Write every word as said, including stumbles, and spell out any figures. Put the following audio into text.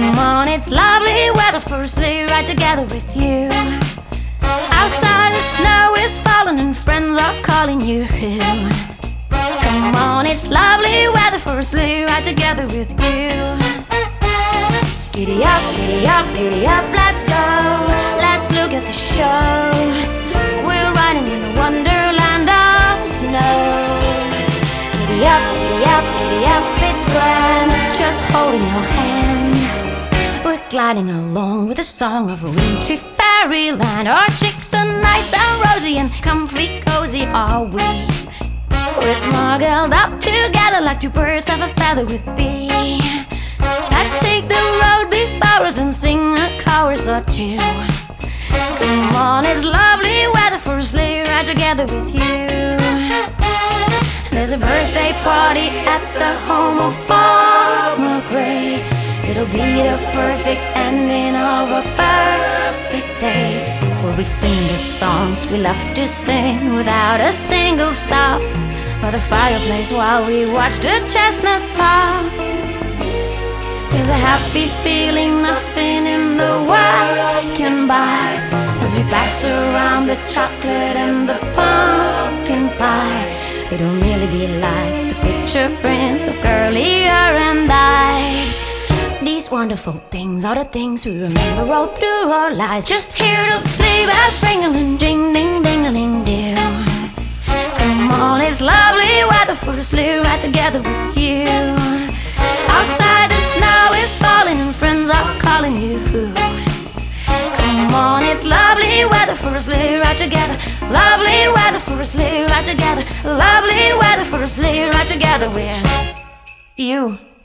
Come on, it's lovely weather for a sleigh ride together with you. Outside the snow is falling and friends are calling you. Come on, it's lovely weather for a sleigh ride together with you. Giddy up, giddy up, giddy up, let's go. Let's look at the show. We're riding in the wonderland of snow. Giddy up, giddy up, giddy up, it's grand, just holding your hand. We're gliding along with the song of a wintry fairyland. Our cheeks are nice and rosy and comfy cozy are we. We're smuggled up together like two birds of a feather would be. Let's take the road before us and sing a chorus or two. Come on, it's lovely weather for a sleigh ride together with you. There's a birthday party at the home of Farmer Gray. It'll be the perfect ending of a perfect day. We'll be singing the songs we love to sing without a single stop by the fireplace while we watch the chestnuts pop. There's a happy feeling nothing in the world can buy as we pass around the chocolate and the pumpkin pie. It'll merely be like the picture print of curly hair and eyes. These wonderful things are the things we remember all through our lives. Just hear the sleigh bells ringling, ding ding ding-a-ling do. Come on, it's lovely weather for a sleigh ride together with you. Outside the snow is falling and friends are calling you. Come on, it's lovely weather for a sleigh ride together. Lovely weather for a sleigh ride together. Lovely weather for a sleigh ride together with you.